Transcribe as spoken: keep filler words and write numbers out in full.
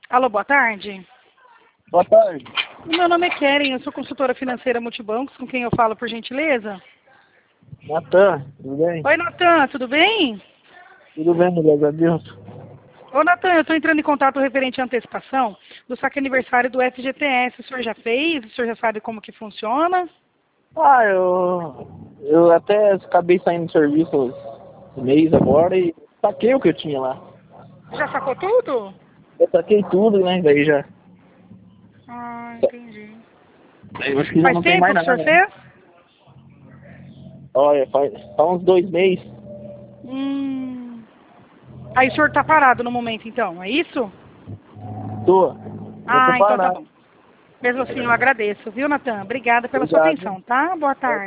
Alô, boa tarde. Boa tarde. O meu nome é Keren, eu sou consultora financeira Multibancos, com quem eu falo, por gentileza? Natan, tudo bem? Oi, Natan, tudo bem? Tudo bem, graças a Deus. Ô, Natan, eu estou entrando em contato referente à antecipação do saque aniversário do F G T S. O senhor já fez? O senhor já sabe como que funciona? Ah, eu, eu até acabei saindo do serviço esse mês agora e saquei o que eu tinha lá. Já sacou tudo? Eu saquei tudo, né? Daí já. Ah, entendi. Daí eu acho que já Faz não tem tempo mais que o senhor nada, né? fez? Olha, faz, faz uns dois meses. Hum. Aí o senhor está parado no momento, então, é isso? Tô. Eu tô Ah, então tá parado. bom. Mesmo assim, eu agradeço, viu, Natan? Obrigada pela sua Obrigado. atenção, tá? Boa tarde.